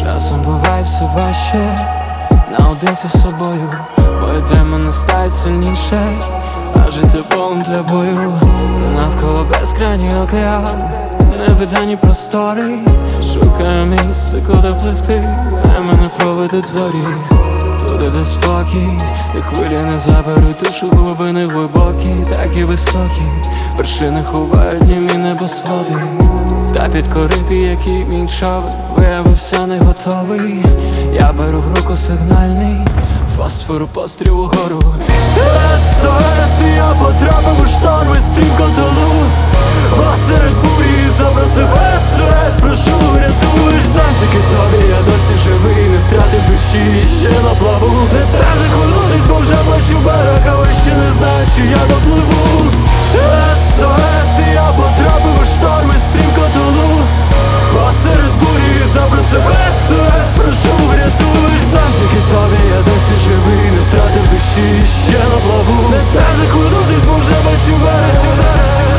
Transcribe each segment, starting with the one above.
Часом буває все важче наодинці з собою, бо демони стають сильніше, а життя полем для бою. Навколо безкрайній океан, невидані простори. Шукаю місце, куди пливти, а мене проведуть зорі. Туди, де спокій, і хвилі не заберуть душу, глибини глибокі, так і високі. Вершини ховають німі небосводи. Та підкорити, який мій човен виявився не готовий. Я беру в руку сигнальний фосфору, постріл угору. SOS, я потрапив у шторм і стрімко тону. Посеред бурі запросив SOS, прошу, рятуй. Сам тільки тобі, я досі живий, не втратив душі, ще на плаву. Не треба колотись, бо вже бачу берег, але ще не знаю, чи я допливу. SOS, я потрапив у шторм і стрімко тону. Посеред бурі запросив SOS, прошу, врятуй. Сам тільки тобі, я досі живий, не втратив душі, ще на плаву. Не треба заколотись, бо вже бачу берег.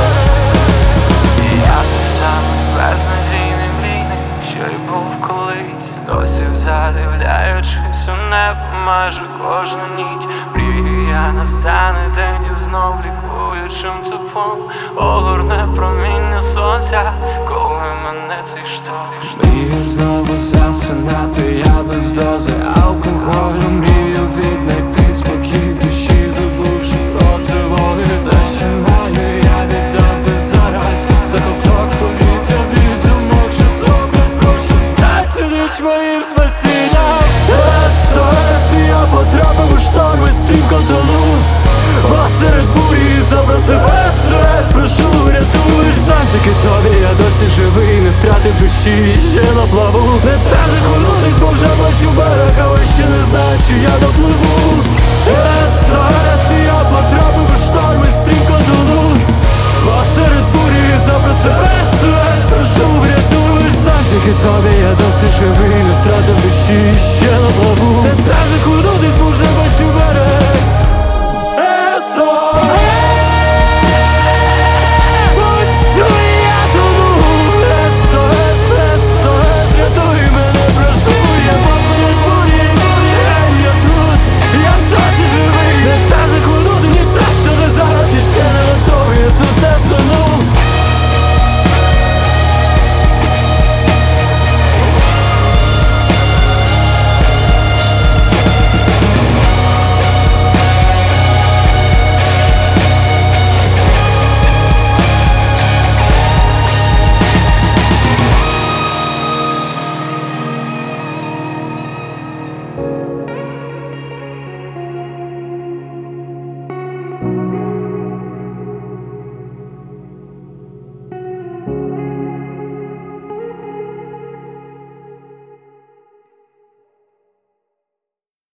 Я той самий безнадійний мрійник, що й був колись. Досі задивляючись у небо майже кожну ніч. Мрію я, настане день і знов лікуючим теплом огорне проміння сонця, коли мене цей шторм. Мрію знову засинати, я без дози алкоголю. Мрію віднайти спокій в душі, забувши про тривоги. Зачинаю, я віддав би зараз за ковток повітря від думок, що добре, прошу стати лиш моїм спасінням. SOS, я потрапив у шторм і стрімко тону. Посеред бурі запросив SOS, прошу, рятуй. Сам тільки тобі, я досі живий, не втратив душі, ще на плаву. Не треба колотись, бо вже бачу берег, але ще не знаю, чи я допливу.